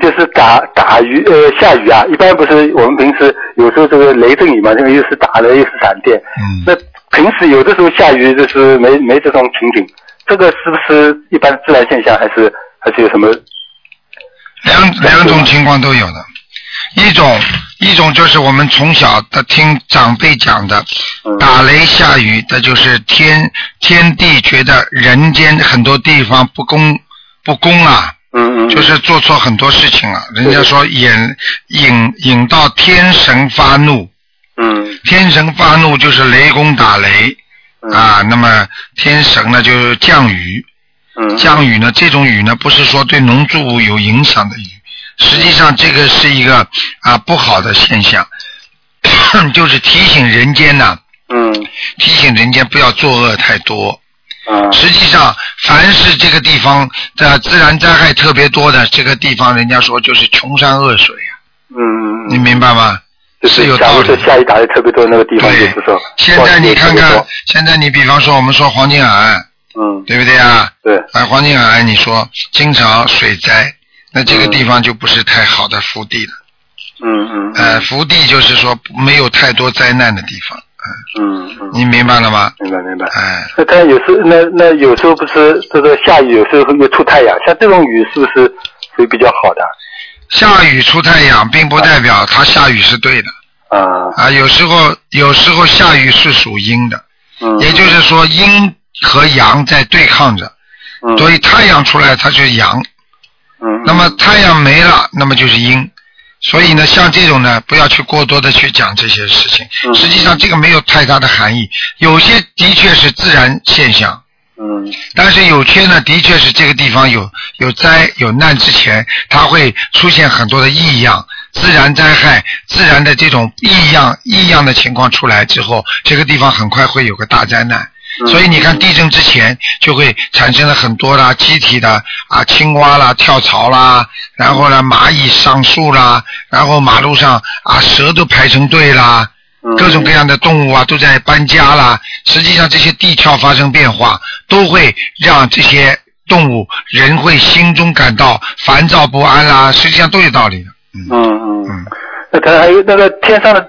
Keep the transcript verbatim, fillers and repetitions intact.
就是打打雨呃下雨啊，一般不是我们平时有时候这个雷阵雨嘛，这个又是打雷又是闪电。 嗯。 那平时有的时候下雨就是没没这种情景，这个是不是一般自然现象，还是还是有什么？ 两两种情况都有的，一种一种就是我们从小的听长辈讲的，打雷下雨的就是天天地觉得人间很多地方不公不公啊， 嗯嗯， 就是做错很多事情啊，人家说引引引到天神发怒， 嗯， 天神发怒就是雷公打雷啊，那么天神呢就降雨。降雨呢，这种雨呢，不是说对农作物有影响的雨，实际上这个是一个啊不好的现象，就是提醒人间呐、啊， 嗯， 提醒人间不要作恶太多。 嗯， 实际上，凡是这个地方的自然灾害特别多的这个地方，人家说就是穷山恶水啊。 嗯， 你明白吗？ 就是有道理。 假如说下雨打的特别多那个地方，就是说， 现在你看看，现在你比方说我们说黄金海岸。 嗯， 对不对啊？ 对。 啊，黄金海岸，你说经常水灾，那这个地方就不是太好的福地了。 嗯嗯。 呃，福地就是说没有太多灾难的地方。 嗯嗯。 你明白了吗？ 明白明白。 哎。 那但有时那那有时候不是这个下雨，有时候会出太阳，像这种雨是不是属于比较好的？ 下雨出太阳，并不代表它下雨是对的。 啊。 啊，有时候有时候下雨是属阴的。 嗯。 也就是说阴和阳在对抗着， 嗯、 所以太阳出来它就是阳， 嗯， 那么太阳没了，那么就是阴。所以呢，像这种呢，不要去过多的去讲这些事情。 嗯、 实际上这个没有太大的含义，有些的确是自然现象。 嗯。 但是有些呢，的确是这个地方有有灾有难之前，它会出现很多的异样。自然灾害、自然的这种异样、异样的情况出来之后，这个地方很快会有个大灾难。 嗯、 所以你看，地震之前就会产生了很多啦，机体的啊，青蛙啦、跳槽啦，然后呢，蚂蚁上树啦，然后马路上啊，蛇都排成队啦， 嗯、 各种各样的动物啊都在搬家啦。实际上，这些地壳发生变化，都会让这些动物人会心中感到烦躁不安啦，实际上都有道理的。 嗯嗯嗯，那它还有那个天上的